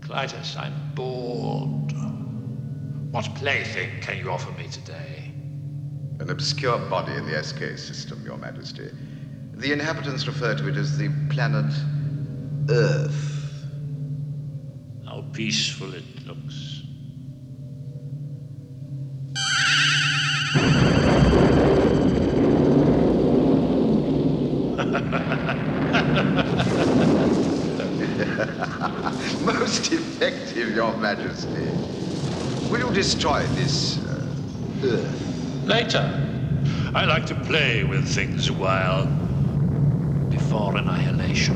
Clytus, I'm bored. What plaything can you offer me today? An obscure body in the SK system, Your Majesty. The inhabitants refer to it as the planet Earth. How peaceful it looks. Most effective, Your Majesty. Will you destroy this Earth? Later. I like to play with things a while. Before annihilation.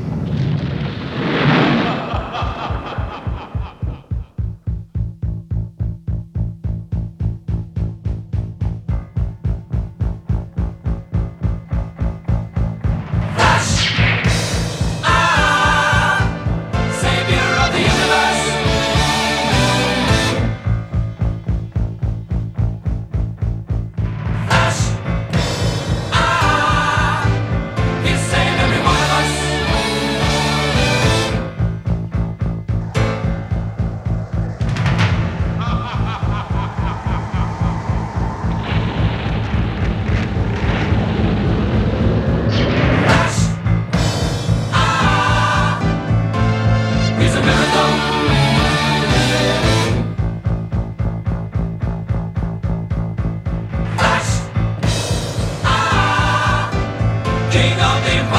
King of the